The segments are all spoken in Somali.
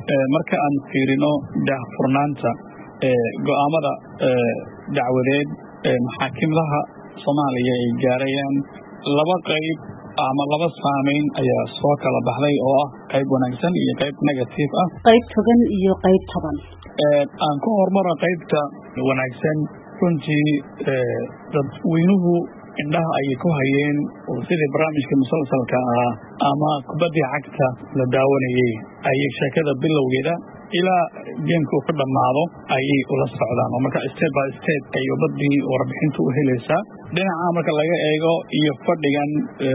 marka aan fiirino daahfurnaanta go'aamada dacwadeed maxaakiimadaha Soomaaliya ay gaarayaan laba qayb ama laba saameyn ayaa soo kala baxday oo ah qayb wanaagsan iyo qayb negative ah. Qayb togan iyo qayb toban. Aan ku hormaro qaybta wanaagsan runtii dadweynuhu indhaha ay ku hayeen oo sidii barnaamijka musalsalka ah ama kubadda cagta la daawanayay ay sheekada bilowgeeda ilaa geemku ka dhamaado ayay ula socdaan oo marka step by step ay ubadii warbixintu u helaysaa dhinaca marka laga eego iyo fadhigan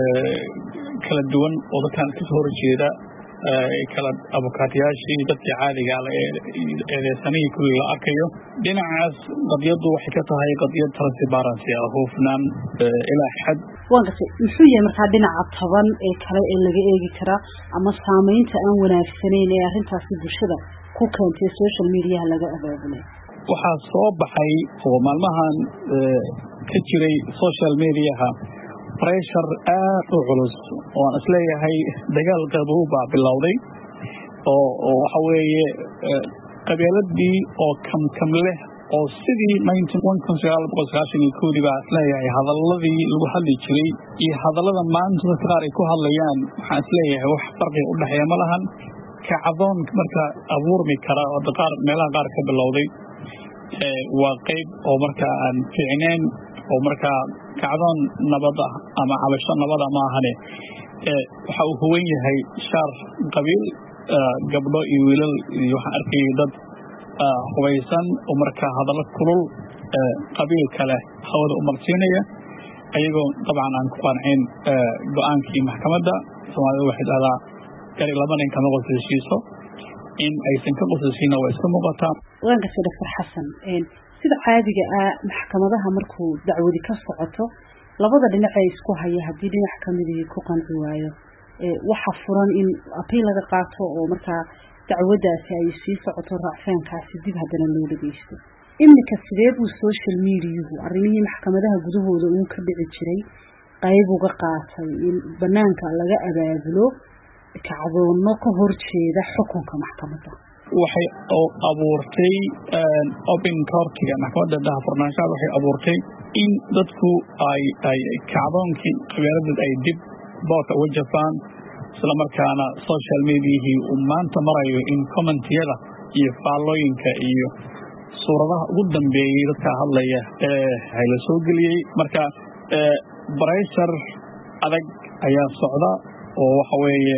kala duwan oo dadkan ka soo horjeeda kala abukaatiyaashii dadkii caadiga ah eedeysanihii kulli la arkayo dhinacaas qadiyadu waxay ka tahay qadiyad transparency ah hufnaan ilaa xad. waan gasay muxuu yahay markaa dhinaca toban ee kale ee laga eegi karaa ama saameynta aan wanaagsanayn ee arrintaasi bulshada ku keentay social media laga abaabulay? waxaa soo baxay oo maalmahan ka jiray social mediaha pressure aad u culus oo aan isleeyahay dagaal qabow baa bilowday oo waxa weeye qabiiladii oo kam leh oo sidii 1991 baa isleeyahay hadaladii lagu hadli jiray iyo hadalada maanta dadka qaar ay ku hadlayaan waxaan isleeyahay wax farqi u dhexeeya ma lahan kacdoon marka abuurmi kara oo qaar meelaha qaar ka bilowday waa qayb oo marka aan fiicneen oo marka kacdoon nabad ah ama cabasho nabad ah ma ahane waxa uu huwan yahay shaar qabiil gabdho iyo wiilal iyo waxaan arkayay dad hubaysan oo marka hadallo kulul qabiil kale hawada u marsiinaya ayagoo dabcan aan ku qancin go'aankii maxkamadda Soomaaliya waxay dhahdaa gari laba nin kama qosaysiiso in aysan ka qosaysiina waa iska muuqataa. waan gasay Dr. Xasan sida caadiga ah maxkamadaha markuu dacwadi ka socoto labada dhinac ay isku haya hadii dhinac kamid ah ku qanci waayo waxa furan in appeal laga qaato oo marka dacwadaasi ay sii socoto raacfaankaasi dib haddana loo dhageysto. iminka sidee buu social media arrimihii maxkamadaha gudahooda uu ka dhici jiray qayb uga qaatay in banaanka laga abaabulo kacdoono ka horjeeda xukunka maxkamadda? waxay abuurtay open court-ga maxkamadda daahfurnaanshaha waxay abuurtay in dadku ay kacdoonkii qabiiladeed ay dib boorka uga jafaan isla markaana social mediahii uu maanta marayo in commentiyada iyo faallooyinka iyo suuradaha ugu dambeeyey dadka hadlaya la soo geliyey marka pressure adag ayaa socda oo waxa weeye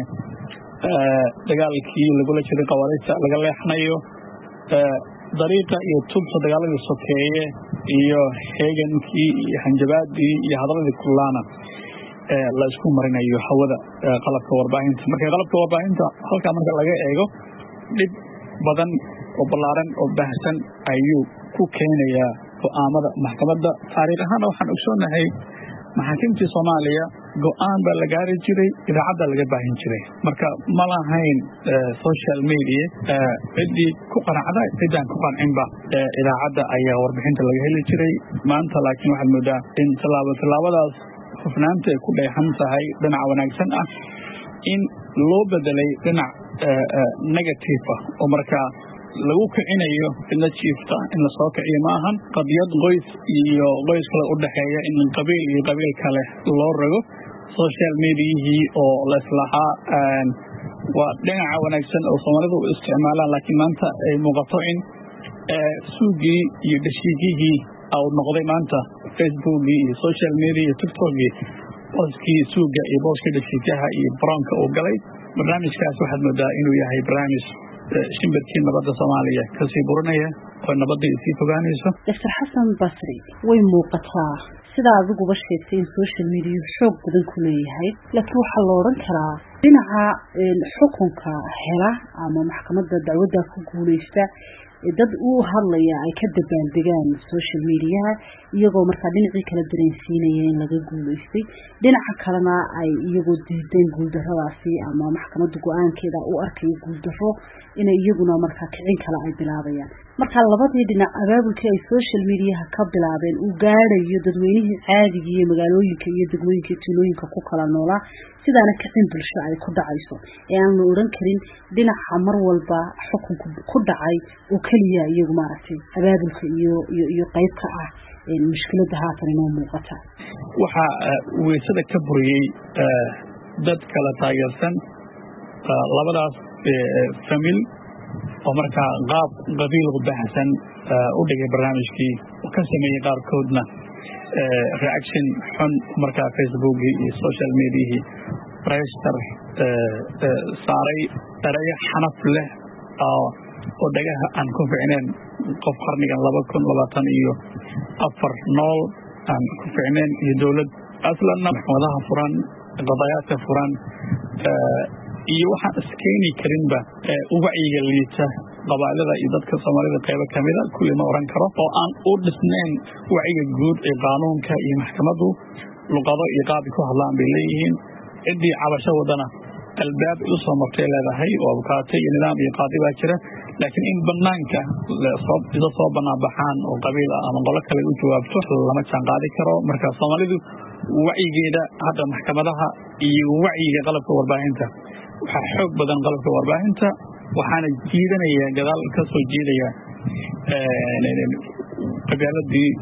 dagaalkii lagula jiray qawaariijta laga leexnayo dariiqa iyo tubta dagaaladii sokeeye iyo heegankii iyo hanjabaadii iyo hadaladii kullaana la isku marinayo hawada qalabka warbaahinta marka qalabka warbaahinta halkaa marka laga eego dhib badan oo ballaaran oo baahsan ayuu ku keenayaa go'aamada maxkamadda. taariikh ahaan waxaan ogsoonahay maxaakiimtii Soomaaliya go'aan baa la gaari jiray idaacadda laga baahin jiray marka ma lahayn social media cidii ku qanacda cidaan ku qancinba idaacadda ayaa warbixinta laga heli jiray maanta laakiin waxaad moodaa in tallaabadaas hufnaanta ay ku dheexan tahay dhinaca wanaagsan ah in loo bedelay dhinac negative ah oo marka lagu kicinayo fidna jiifta in la soo kiciyo ma ahan qadiyad qoys iyo qoys kale u dhaxeeya in qabiil iyo qabiil kale loo rago social media oo la islaha waa dhinaca wanaagsan oo Soomaalidu u isticmaalaan laakiin maanta ay muuqato in suuqii iyo dhashiigii oo noqday maanta Facebook iyo social media iyo TikTok booskii suuqa iyo booskii dhashiigaha iyo bronka oo galay barnaamijkaas waxaad moodaa inuu yahay barnaamij shimbirkii nabadda Soomaaliya ka sii burinaya oo nabadda sii fogaanayso. Dr. Xasan Basri way muuqataa sida adiguba sheegtay in social media xoog badan ku leeyahay laakiin waxaa la oran karaa dhinaca xukunka hela ama maxkamadda dacwadda ku guuleysta dad uu hadlaya ay ka dabaaldegaan social media iyagoo markaa dhinacii kala dareensiinaya in laga guulaystay dhinaca kalena ay iyagoo diideen guuldarradaasi ama maxkamadda go-aankeeda u arkaya guuldarro inay iyaguna markaa kicin kale ay bilaabayaan markaa labadii dhinac abaabulkii ay social mediaha ka bilaabeen uu gaadhayo dadweynihii caadiga iyo magaalooyinka iyo degmooyinka tuulooyinka ku kala noolaa sidaana kicin bulsho ay ku dhacayso ee aan la odhan karin dhinaca mar walba xukunku ku dhacay oo keliya iyagu maaragtay abaabulka iyo qayb ka ah mushkiladda haatan inoo muuqata waxaa weysada ka buriyey dad kala taageersan labadaas famil oo markaa qaab qabiil baahsan u dhigay barnaamijkii ka sameeyey qaarkoodna reaction xun markaa facebookii iyo social mediahii pressure saaray erayo xanaf leh oo dhagaha aan ku ficneen qof qarnigan 2024 nool aan ku ficneen iyo dowlad aslanna maxkamadaha furan qadayaadka furan iyo waxaan iskeeni karinba wacyiga liita qabaa'ilada iyo dadka Soomaalida qaybo kamida kulli ma oran karo oo aan u dhisnayn wacyiga guud ee qaanuunka iyo maxkamadu luqado iyo qaab ku hadlaan bay leeyihiin cidii cabasho wadana albaab u soo martay leedahay oo abkaatay iyo nidaam iyo qaadi baa jira laakiin in banaanka la soo banaabaxaan oo qabiil ama qolo kale u jawaabto lama jaan qaadi karo marka Soomaalidu wacyigeeda hadda maxkamadaha iyo wacyiga qalabka warbaahinta waxaa xoog badan qalabka warbaahinta waxaana jiidanaya gadaal ka soo jeedaya qabyaaladii